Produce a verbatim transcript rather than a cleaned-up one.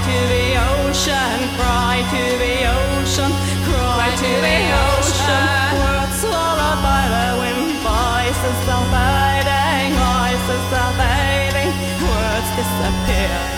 to the ocean, cry to the ocean, cry to the ocean. Words swallowed by the wind, voices are fading, voices are fading, words disappear.